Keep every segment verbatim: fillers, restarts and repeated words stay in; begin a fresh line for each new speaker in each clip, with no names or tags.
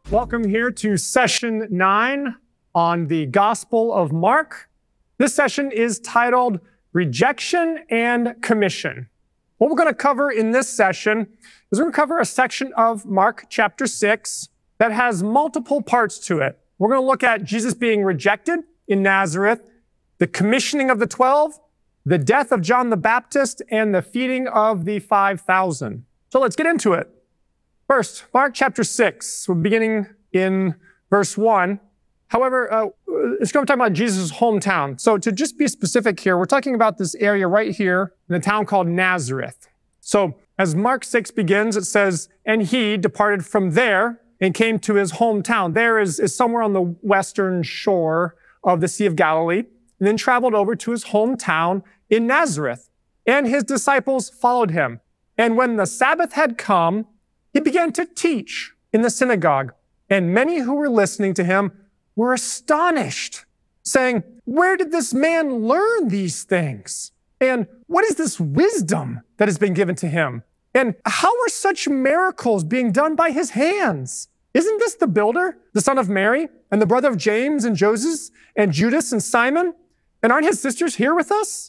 Welcome here to session nine on the Gospel of Mark. This session is titled Rejection and Commission. What we're going to cover in this session is we're going to cover a section of Mark chapter six that has multiple parts to it. We're going to look at Jesus being rejected in Nazareth, the commissioning of the twelve, the death of John the Baptist, and the feeding of the five thousand. So let's get into it. First, Mark chapter six, we're beginning in verse one. However, uh, it's going to talk about Jesus' hometown. So to just be specific here, we're talking about this area right here in a town called Nazareth. So as Mark six begins, it says, and he departed from there and came to his hometown. There is, is somewhere on the western shore of the Sea of Galilee, and then traveled over to his hometown in Nazareth. And his disciples followed him. And when the Sabbath had come, he began to teach in the synagogue, and many who were listening to him were astonished, saying, where did this man learn these things? And what is this wisdom that has been given to him? And how are such miracles being done by his hands? Isn't this the builder, the son of Mary, and the brother of James and Joseph and Judas and Simon? And aren't his sisters here with us?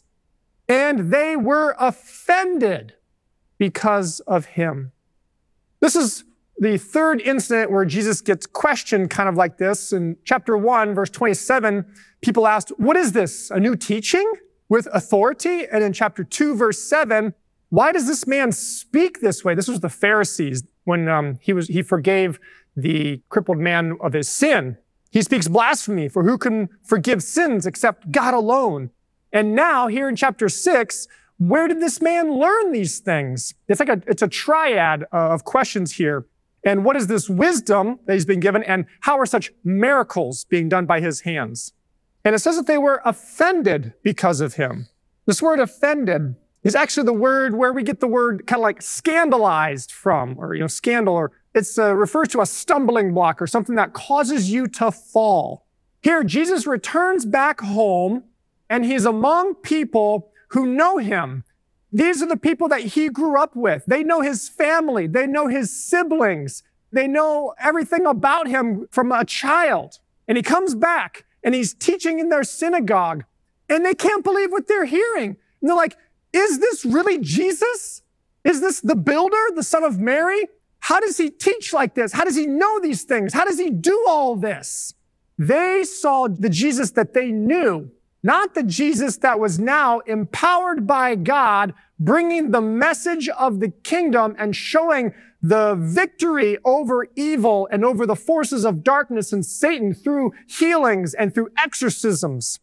And they were offended because of him. This is the third incident where Jesus gets questioned kind of like this. In chapter one, verse twenty-seven, people asked, what is this, a new teaching with authority? And in chapter two, verse seven, why does this man speak this way? This was the Pharisees when um, he was he forgave the crippled man of his sin. He speaks blasphemy, for who can forgive sins except God alone? And now here in chapter six, where did this man learn these things? It's like a, it's a triad of questions here. And what is this wisdom that he's been given? And how are such miracles being done by his hands? And it says that they were offended because of him. This word offended is actually the word where we get the word kind of like scandalized from, or, you know, scandal, or it's uh, refers to a stumbling block or something that causes you to fall. Here, Jesus returns back home and he's among people who know him. These are the people that he grew up with. They know his family. They know his siblings. They know everything about him from a child. And he comes back and he's teaching in their synagogue and they can't believe what they're hearing. And they're like, is this really Jesus? Is this the builder, the son of Mary? How does he teach like this? How does he know these things? How does he do all this? They saw the Jesus that they knew, not the Jesus that was now empowered by God, bringing the message of the kingdom and showing the victory over evil and over the forces of darkness and Satan through healings and through exorcisms.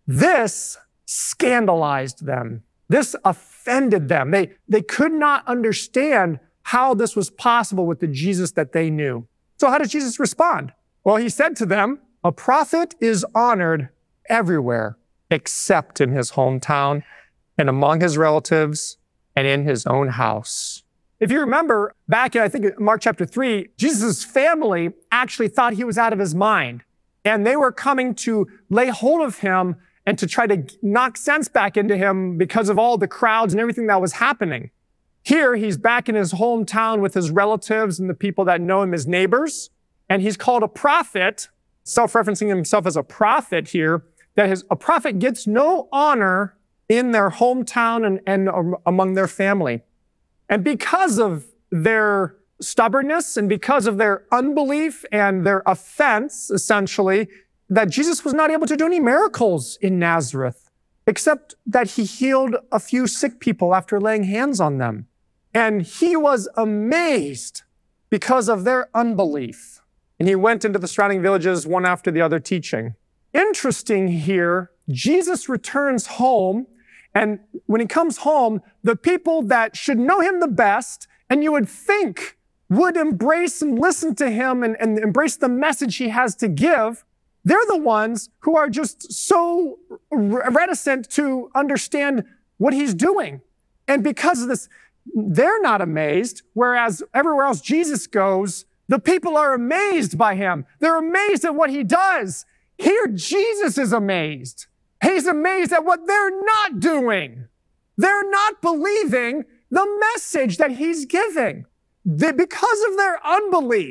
This scandalized them. This offended them. They, they could not understand how this was possible with the Jesus that they knew. So how did Jesus respond? Well, he said to them, a prophet is honored everywhere, except in his hometown and among his relatives and in his own house. If you remember back in, I think, Mark chapter three, Jesus' family actually thought he was out of his mind. And they were coming to lay hold of him and to try to knock sense back into him because of all the crowds and everything that was happening. Here, he's back in his hometown with his relatives and the people that know him as neighbors. And he's called a prophet, self-referencing himself as a prophet here, that his, a prophet gets no honor in their hometown and, and among their family. And because of their stubbornness and because of their unbelief and their offense, essentially, that Jesus was not able to do any miracles in Nazareth, except that he healed a few sick people after laying hands on them. And he was amazed because of their unbelief. And he went into the surrounding villages one after the other teaching. Interesting here, Jesus returns home, and when he comes home, the people that should know him the best, and you would think would embrace and listen to him and, and embrace the message he has to give, they're the ones who are just so reticent to understand what he's doing. And because of this, they're not amazed, whereas everywhere else Jesus goes, the people are amazed by him. They're amazed at what he does. Here, Jesus is amazed. He's amazed at what they're not doing. They're not believing the message that he's giving. They, because of their unbelief,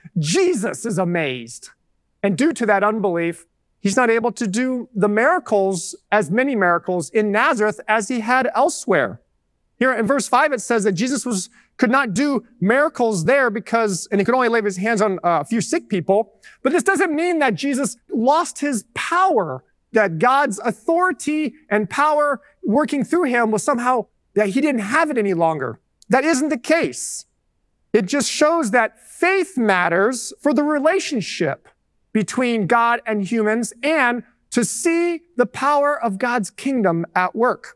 Jesus is amazed. And due to that unbelief, he's not able to do the miracles, as many miracles in Nazareth as he had elsewhere. Here in verse five, it says that Jesus was could not do miracles there because, and he could only lay his hands on a few sick people. But this doesn't mean that Jesus lost his power, that God's authority and power working through him was somehow that he didn't have it any longer. That isn't the case. It just shows that faith matters for the relationship between God and humans and to see the power of God's kingdom at work.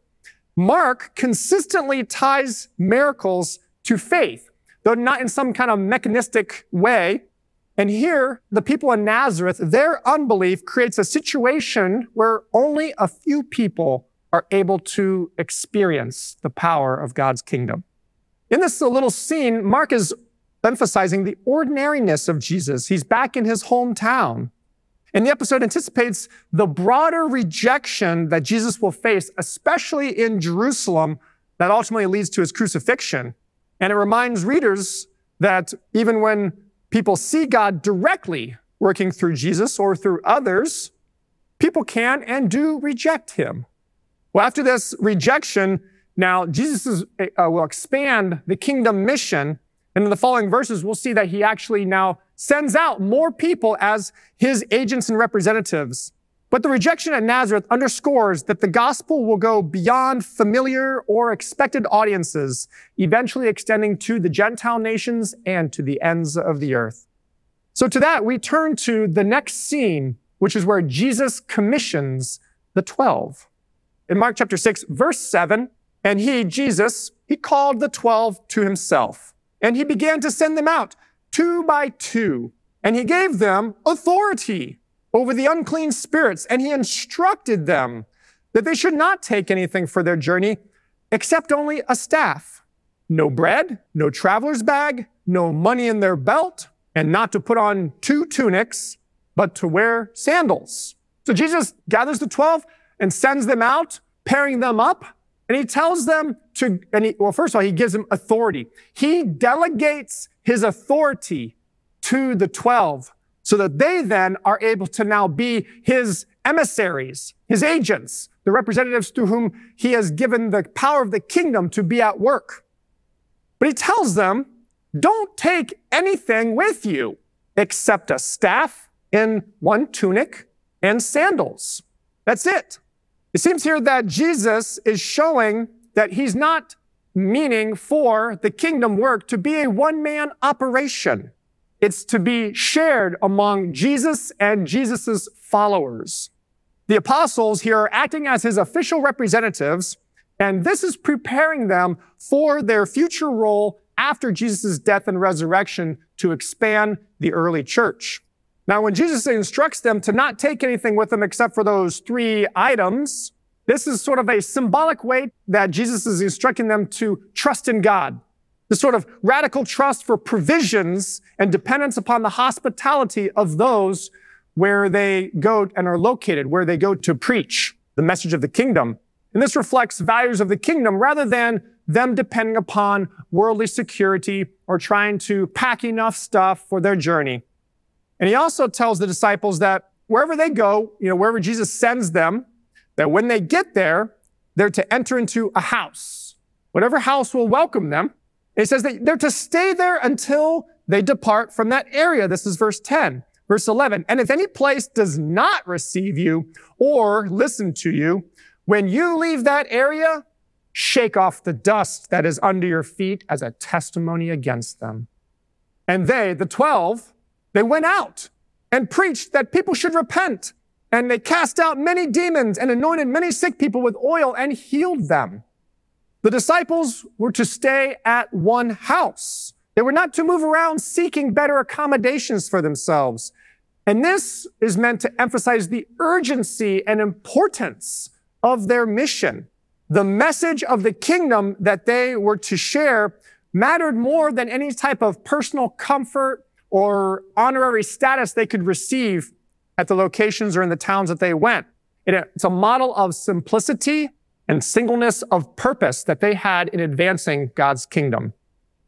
Mark consistently ties miracles to faith, though not in some kind of mechanistic way. And here, the people in Nazareth, their unbelief creates a situation where only a few people are able to experience the power of God's kingdom. In this little scene, Mark is emphasizing the ordinariness of Jesus. He's back in his hometown. And the episode anticipates the broader rejection that Jesus will face, especially in Jerusalem, that ultimately leads to his crucifixion. And it reminds readers that even when people see God directly working through Jesus or through others, people can and do reject him. Well, after this rejection, now Jesus is, uh, will expand the kingdom mission. And in the following verses, we'll see that he actually now sends out more people as his agents and representatives. But the rejection at Nazareth underscores that the gospel will go beyond familiar or expected audiences, eventually extending to the Gentile nations and to the ends of the earth. So to that, we turn to the next scene, which is where Jesus commissions the twelve. In Mark chapter six, verse seven, and he, Jesus, he called the twelve to himself, and he began to send them out two by two, and he gave them authority over the unclean spirits, and he instructed them that they should not take anything for their journey except only a staff, no bread, no traveler's bag, no money in their belt, and not to put on two tunics, but to wear sandals. So Jesus gathers the twelve and sends them out, pairing them up, and he tells them to, and he, well, first of all, he gives them authority. He delegates his authority to the twelve so that they then are able to now be his emissaries, his agents, the representatives through whom he has given the power of the kingdom to be at work. But he tells them, don't take anything with you except a staff and one tunic and sandals. That's it. It seems here that Jesus is showing that he's not meaning for the kingdom work to be a one-man operation. It's to be shared among Jesus and Jesus's followers. The apostles here are acting as his official representatives, and this is preparing them for their future role after Jesus' death and resurrection to expand the early church. Now, when Jesus instructs them to not take anything with them except for those three items, this is sort of a symbolic way that Jesus is instructing them to trust in God. The sort of radical trust for provisions and dependence upon the hospitality of those where they go and are located, where they go to preach the message of the kingdom. And this reflects values of the kingdom rather than them depending upon worldly security or trying to pack enough stuff for their journey. And he also tells the disciples that wherever they go, you know, wherever Jesus sends them, that when they get there, they're to enter into a house, whatever house will welcome them. It says that they're to stay there until they depart from that area. This is verse ten. Verse eleven, and if any place does not receive you or listen to you, when you leave that area, shake off the dust that is under your feet as a testimony against them. And they, the twelve, they went out and preached that people should repent. And they cast out many demons and anointed many sick people with oil and healed them. The disciples were to stay at one house. They were not to move around seeking better accommodations for themselves. And this is meant to emphasize the urgency and importance of their mission. The message of the kingdom that they were to share mattered more than any type of personal comfort or honorary status they could receive at the locations or in the towns that they went. It's a model of simplicity and singleness of purpose that they had in advancing God's kingdom.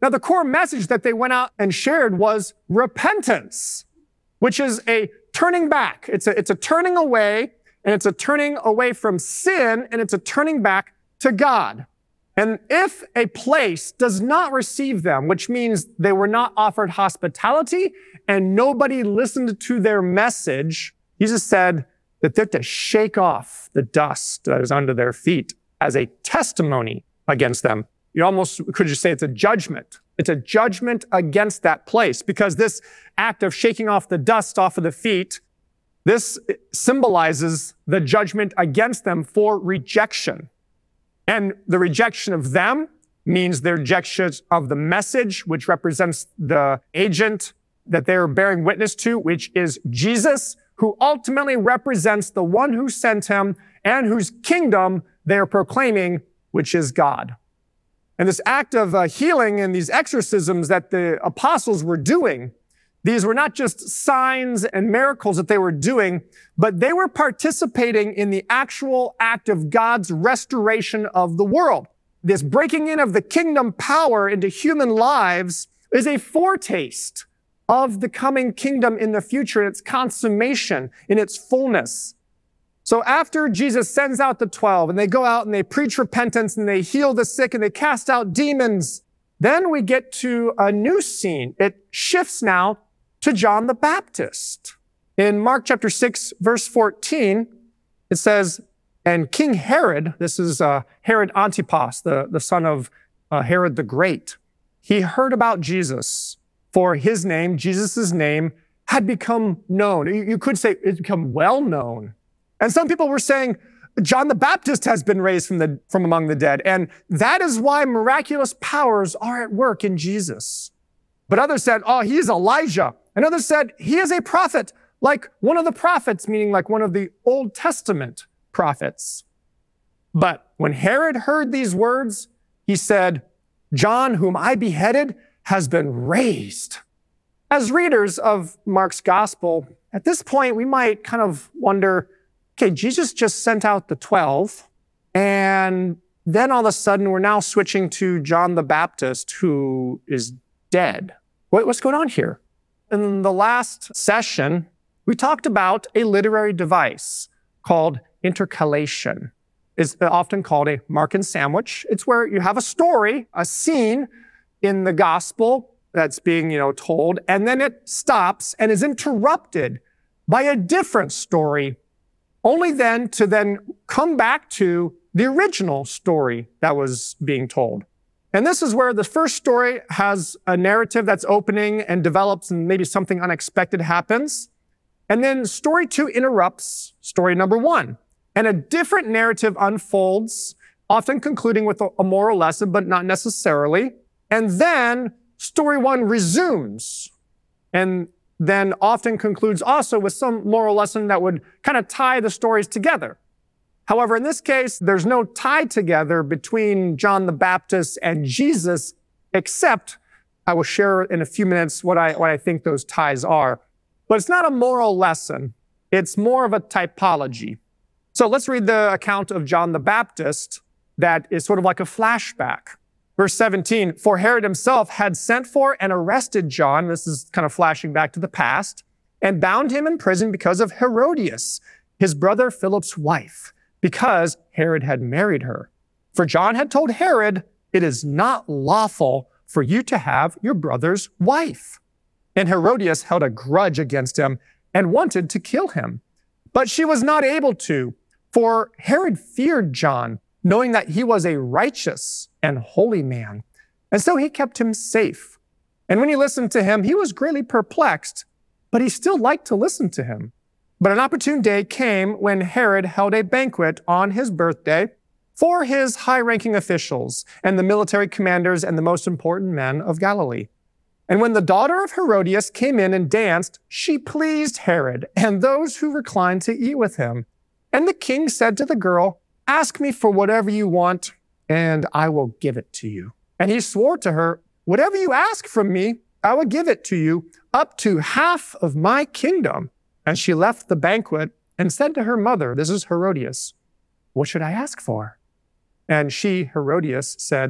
Now, the core message that they went out and shared was repentance, which is a turning back. It's a, it's a turning away, and it's a turning away from sin, and it's a turning back to God. And if a place does not receive them, which means they were not offered hospitality and nobody listened to their message, Jesus said that they're to shake off the dust that is under their feet as a testimony against them. You almost could just say it's a judgment. It's a judgment against that place, because this act of shaking off the dust off of the feet, this symbolizes the judgment against them for rejection. And the rejection of them means the rejection of the message, which represents the agent that they are bearing witness to, which is Jesus, who ultimately represents the one who sent him and whose kingdom they are proclaiming, which is God. And this act of uh, healing and these exorcisms that the apostles were doing, these were not just signs and miracles that they were doing, but they were participating in the actual act of God's restoration of the world. This breaking in of the kingdom power into human lives is a foretaste of the coming kingdom in the future, in its consummation, in its fullness. So after Jesus sends out the twelve and they go out and they preach repentance and they heal the sick and they cast out demons, then we get to a new scene. It shifts now to John the Baptist. In Mark chapter six, verse fourteen, it says, and King Herod, this is uh, Herod Antipas, the, the son of uh, Herod the Great, he heard about Jesus, for his name, Jesus' name, had become known. You, you could say it's become well known. And some people were saying, John the Baptist has been raised from, the, from among the dead, and that is why miraculous powers are at work in Jesus. But others said, oh, he is Elijah. And others said, he is a prophet, like one of the prophets, meaning like one of the Old Testament prophets. But when Herod heard these words, he said, John, whom I beheaded, has been raised. As readers of Mark's gospel, at this point, we might kind of wonder, okay, Jesus just sent out the twelve, and then all of a sudden we're now switching to John the Baptist, who is dead. What's going on here? In the last session, we talked about a literary device called intercalation. It's often called a Markan sandwich. It's where you have a story, a scene in the gospel that's being, you know, told, and then it stops and is interrupted by a different story, only then to then come back to the original story that was being told. And this is where the first story has a narrative that's opening and develops, and maybe something unexpected happens. And then story two interrupts story number one. And a different narrative unfolds, often concluding with a moral lesson, but not necessarily. And then story one resumes, and then often concludes also with some moral lesson that would kind of tie the stories together. However, in this case, there's no tie together between John the Baptist and Jesus, except I will share in a few minutes what I, what I think those ties are. But it's not a moral lesson. It's more of a typology. So let's read the account of John the Baptist that is sort of like a flashback. Verse seventeen, for Herod himself had sent for and arrested John, this is kind of flashing back to the past, and bound him in prison because of Herodias, his brother Philip's wife, because Herod had married her. For John had told Herod, it is not lawful for you to have your brother's wife. And Herodias held a grudge against him and wanted to kill him. But she was not able to, for Herod feared John, knowing that he was a righteous and holy man. And so he kept him safe. And when he listened to him, he was greatly perplexed, but he still liked to listen to him. But an opportune day came when Herod held a banquet on his birthday for his high-ranking officials and the military commanders and the most important men of Galilee. And when the daughter of Herodias came in and danced, she pleased Herod and those who reclined to eat with him. And the king said to the girl, ask me for whatever you want, and I will give it to you. And he swore to her, whatever you ask from me, I will give it to you, up to half of my kingdom. And she left the banquet and said to her mother, this is Herodias, what should I ask for? And she, Herodias, said,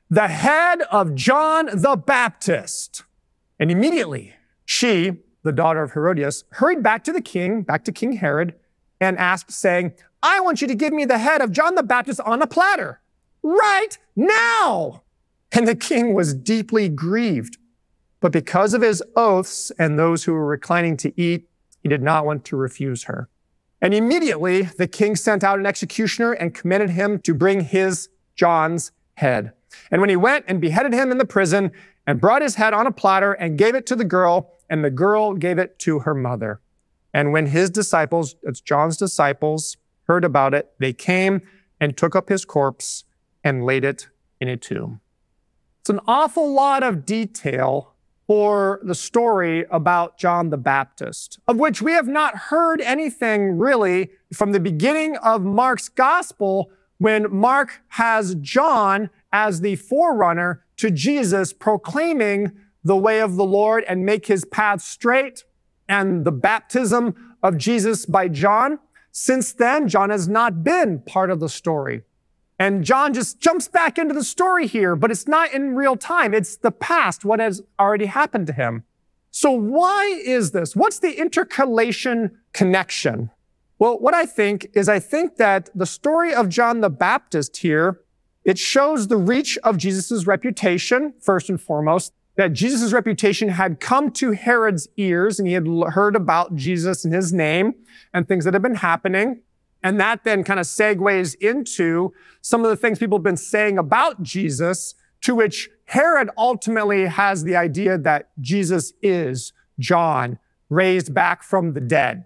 the head of John the Baptist. And immediately she, the daughter of Herodias, hurried back to the king, back to King Herod, and asked, saying, I want you to give me the head of John the Baptist on a platter, right now. And the king was deeply grieved. But because of his oaths and those who were reclining to eat, he did not want to refuse her. And immediately the king sent out an executioner and commanded him to bring his, John's, head. And when he went and beheaded him in the prison and brought his head on a platter and gave it to the girl, and the girl gave it to her mother. And when his disciples, it's John's disciples, heard about it, they came and took up his corpse and laid it in a tomb. It's an awful lot of detail for the story about John the Baptist, of which we have not heard anything really from the beginning of Mark's gospel, when Mark has John as the forerunner to Jesus, proclaiming the way of the Lord and make his path straight, and the baptism of Jesus by John. Since then, John has not been part of the story. And John just jumps back into the story here, but it's not in real time. It's the past, what has already happened to him. So why is this? What's the intercalation connection? Well, what I think is I think that the story of John the Baptist here, it shows the reach of Jesus' reputation, first and foremost, that Jesus' reputation had come to Herod's ears, and he had heard about Jesus and his name and things that had been happening. And that then kind of segues into some of the things people have been saying about Jesus, to which Herod ultimately has the idea that Jesus is John, raised back from the dead.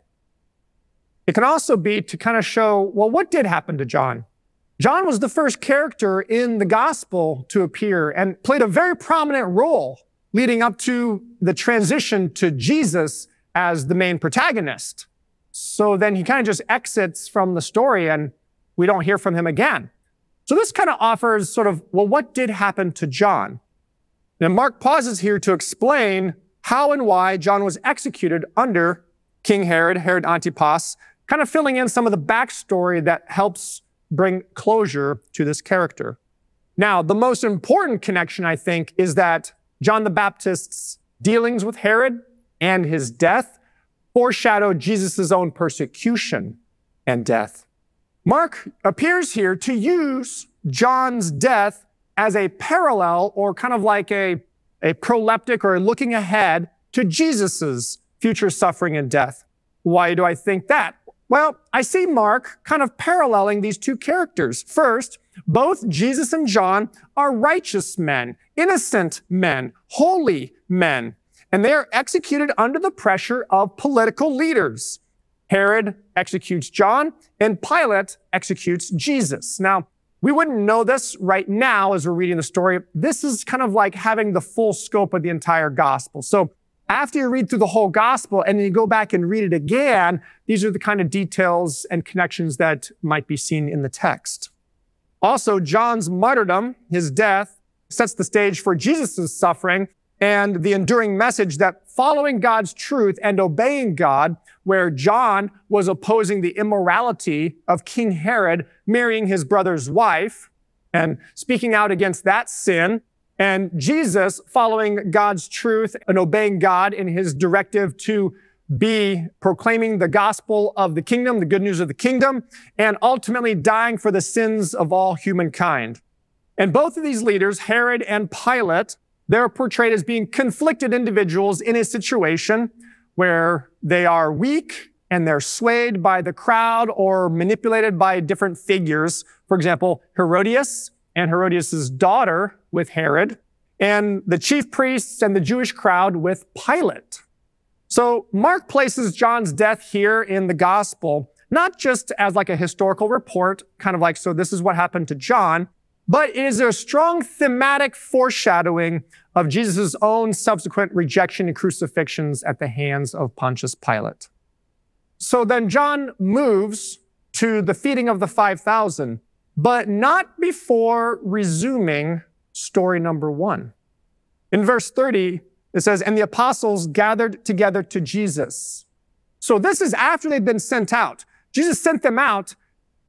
It can also be to kind of show, well, what did happen to John? John was the first character in the gospel to appear and played a very prominent role leading up to the transition to Jesus as the main protagonist. So then he kind of just exits from the story and we don't hear from him again. So this kind of offers sort of, well, what did happen to John? And Mark pauses here to explain how and why John was executed under King Herod, Herod Antipas, kind of filling in some of the backstory that helps bring closure to this character. Now, the most important connection, I think, is that John the Baptist's dealings with Herod and his death foreshadowed Jesus' own persecution and death. Mark appears here to use John's death as a parallel, or kind of like a, a proleptic or looking ahead to Jesus' future suffering and death. Why do I think that? Well, I see Mark kind of paralleling these two characters. First, both Jesus and John are righteous men, innocent men, holy men, and they are executed under the pressure of political leaders. Herod executes John, and Pilate executes Jesus. Now, we wouldn't know this right now as we're reading the story. This is kind of like having the full scope of the entire gospel. So after you read through the whole gospel and then you go back and read it again, these are the kind of details and connections that might be seen in the text. Also, John's martyrdom, his death, sets the stage for Jesus' suffering and the enduring message that following God's truth and obeying God, where John was opposing the immorality of King Herod marrying his brother's wife and speaking out against that sin, and Jesus following God's truth and obeying God in his directive to be proclaiming the gospel of the kingdom, the good news of the kingdom, and ultimately dying for the sins of all humankind. And both of these leaders, Herod and Pilate, they're portrayed as being conflicted individuals in a situation where they are weak and they're swayed by the crowd or manipulated by different figures. For example, Herodias and Herodias' daughter with Herod, and the chief priests and the Jewish crowd with Pilate. So Mark places John's death here in the gospel, not just as like a historical report, kind of like, so this is what happened to John, but it is a strong thematic foreshadowing of Jesus' own subsequent rejection and crucifixions at the hands of Pontius Pilate. So then John moves to the feeding of the five thousand, but not before resuming story number one. In verse thirty, it says, and the apostles gathered together to Jesus. So this is after they've been sent out. Jesus sent them out,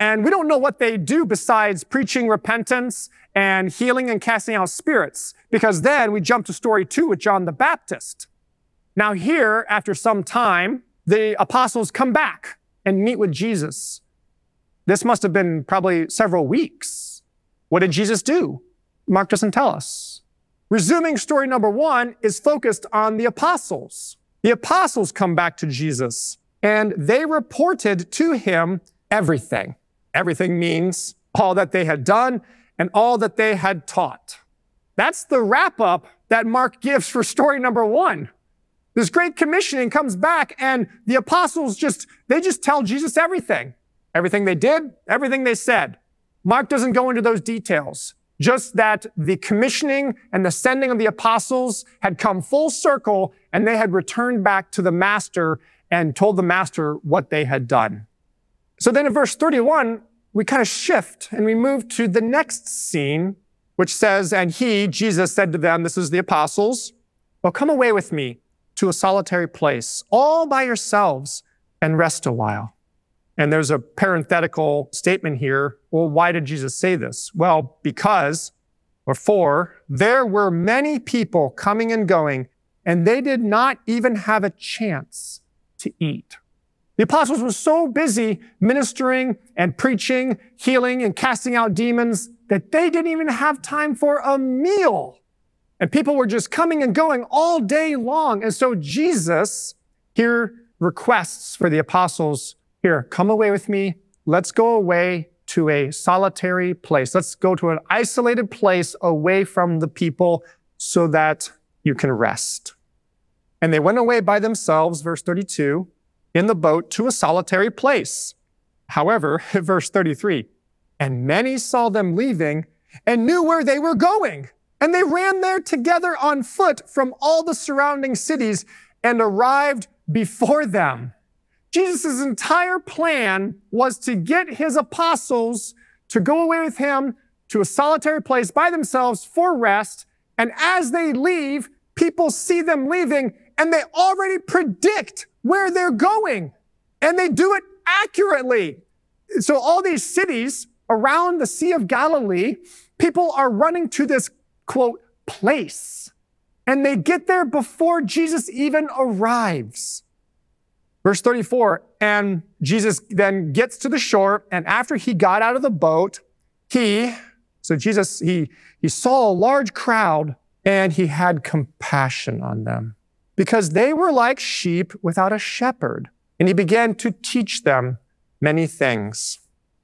And we don't know what they do besides preaching repentance and healing and casting out spirits, because then we jump to story two with John the Baptist. Now here, after some time, the apostles come back and meet with Jesus. This must have been probably several weeks. What did Jesus do? Mark doesn't tell us. Resuming story number one is focused on the apostles. The apostles come back to Jesus and they reported to him everything. Everything means all that they had done and all that they had taught. That's the wrap up that Mark gives for story number one. This great commissioning comes back and the apostles just, they just tell Jesus everything. Everything they did, everything they said. Mark doesn't go into those details. Just that the commissioning and the sending of the apostles had come full circle and they had returned back to the master and told the master what they had done. So then in verse thirty-one, we kind of shift and we move to the next scene, which says, and he, Jesus, said to them, this is the apostles, well, come away with me to a solitary place, all by yourselves, and rest a while. And there's a parenthetical statement here. Well, why did Jesus say this? Well, because, or for, there were many people coming and going, and they did not even have a chance to eat. The apostles were so busy ministering and preaching, healing and casting out demons that they didn't even have time for a meal. And people were just coming and going all day long. And so Jesus here requests for the apostles, here, come away with me. Let's go away to a solitary place. Let's go to an isolated place away from the people so that you can rest. And they went away by themselves, verse thirty-two, in the boat to a solitary place. However, verse thirty-three, and many saw them leaving and knew where they were going. And they ran there together on foot from all the surrounding cities and arrived before them. Jesus' entire plan was to get his apostles to go away with him to a solitary place by themselves for rest. And as they leave, people see them leaving and they already predict where they're going. And they do it accurately. So all these cities around the Sea of Galilee, people are running to this, quote, place. And they get there before Jesus even arrives. Verse thirty-four, and Jesus then gets to the shore, and after he got out of the boat, he, so Jesus, he, he saw a large crowd, and he had compassion on them, because they were like sheep without a shepherd, and he began to teach them many things.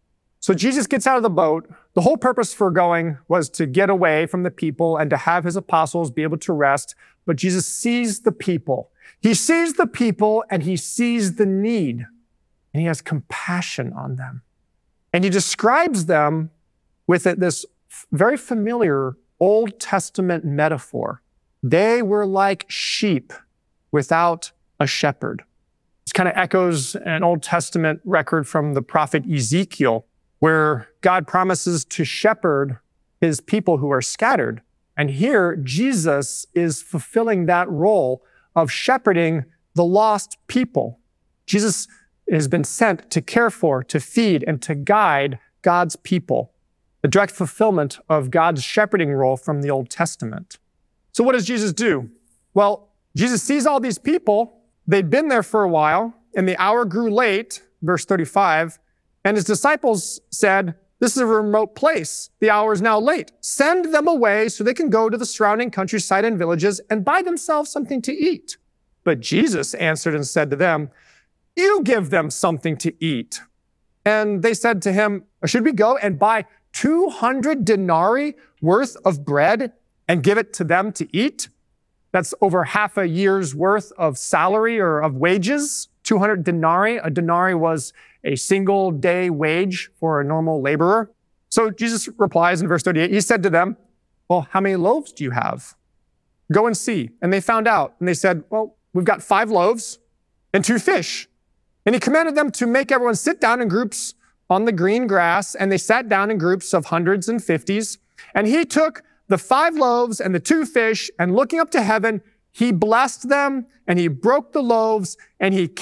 So Jesus gets out of the boat. The whole purpose for going was to get away from the people and to have his apostles be able to rest, but Jesus sees the people. He sees the people and he sees the need, and he has compassion on them. And he describes them with this very familiar Old Testament metaphor. They were like sheep without a shepherd. This kind of echoes an Old Testament record from the prophet Ezekiel, where God promises to shepherd his people who are scattered. And here, Jesus is fulfilling that role of shepherding the lost people. Jesus has been sent to care for, to feed, and to guide God's people. The direct fulfillment of God's shepherding role from the Old Testament. So what does Jesus do? Well, Jesus sees all these people. They'd been there for a while, and the hour grew late, verse thirty-five, and his disciples said, this is a remote place. The hour is now late. Send them away so they can go to the surrounding countryside and villages and buy themselves something to eat. But Jesus answered and said to them, you give them something to eat. And they said to him, should we go and buy two hundred denarii worth of bread and give it to them to eat? That's over half a year's worth of salary or of wages. two hundred denarii. A denarii was a single day wage for a normal laborer. So Jesus replies in verse thirty-eight, he said to them, well, how many loaves do you have? Go and see. And they found out. And they said, well, we've got five loaves and two fish. And he commanded them to make everyone sit down in groups on the green grass. And they sat down in groups of hundreds and fifties. And he took the five loaves and the two fish, and looking up to heaven, he blessed them and he broke the loaves and he kept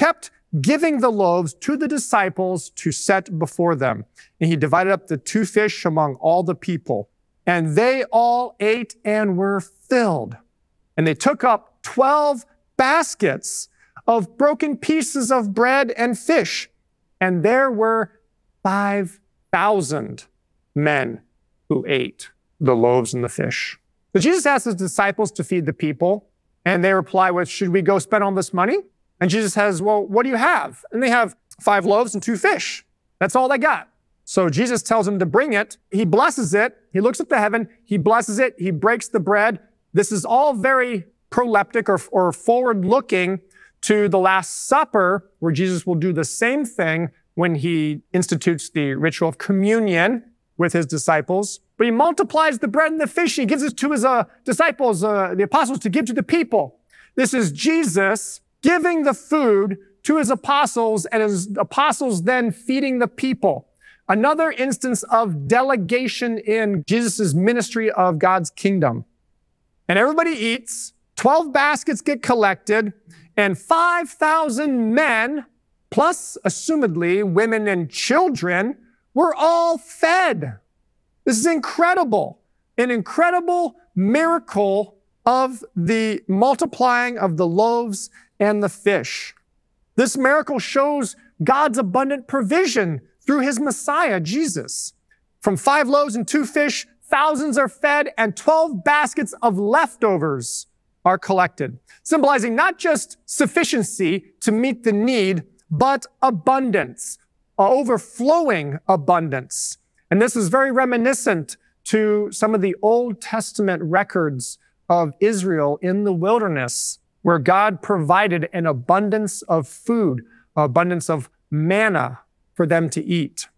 giving the loaves to the disciples to set before them. And he divided up the two fish among all the people. And they all ate and were filled. And they took up twelve baskets of broken pieces of bread and fish. And there were five thousand men who ate the loaves and the fish. So Jesus asked his disciples to feed the people. And they reply with, should we go spend all this money? And Jesus says, well, what do you have? And they have five loaves and two fish. That's all they got. So Jesus tells them to bring it. He blesses it. He looks up to heaven. He blesses it. He breaks the bread. This is all very proleptic or, or forward-looking to the Last Supper, where Jesus will do the same thing when he institutes the ritual of communion with his disciples. But he multiplies the bread and the fish. He gives it to his uh, disciples, uh, the apostles, to give to the people. This is Jesus giving the food to his apostles, and his apostles then feeding the people. Another instance of delegation in Jesus' ministry of God's kingdom. And everybody eats, twelve baskets get collected, and five thousand men, plus assumedly women and children, were all fed. This is incredible. An incredible miracle of the multiplying of the loaves and the fish. This miracle shows God's abundant provision through his Messiah, Jesus. From five loaves and two fish, thousands are fed, and twelve baskets of leftovers are collected, symbolizing not just sufficiency to meet the need, but abundance, overflowing abundance. And this is very reminiscent to some of the Old Testament records of Israel in the wilderness, where God provided an abundance of food, abundance of manna for them to eat.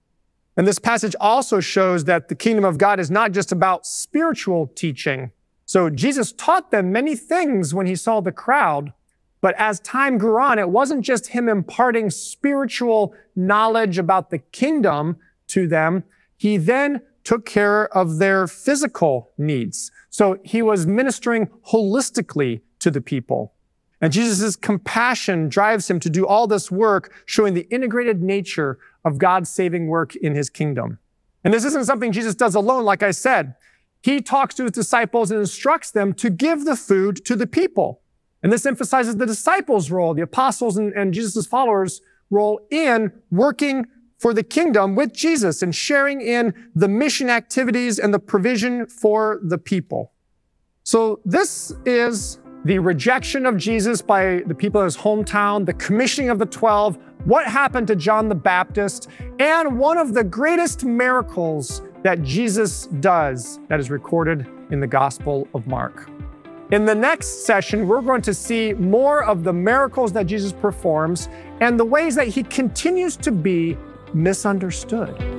And this passage also shows that the kingdom of God is not just about spiritual teaching. So Jesus taught them many things when he saw the crowd, but as time grew on, it wasn't just him imparting spiritual knowledge about the kingdom to them. He then took care of their physical needs. So he was ministering holistically to the people. And Jesus' compassion drives him to do all this work, showing the integrated nature of God's saving work in his kingdom. And this isn't something Jesus does alone, like I said. He talks to his disciples and instructs them to give the food to the people. And this emphasizes the disciples' role, the apostles and, and Jesus' followers' role in working for the kingdom with Jesus and sharing in the mission activities and the provision for the people. So this is the rejection of Jesus by the people of his hometown, the commissioning of the twelve, what happened to John the Baptist, and one of the greatest miracles that Jesus does that is recorded in the Gospel of Mark. In the next session, we're going to see more of the miracles that Jesus performs and the ways that he continues to be misunderstood.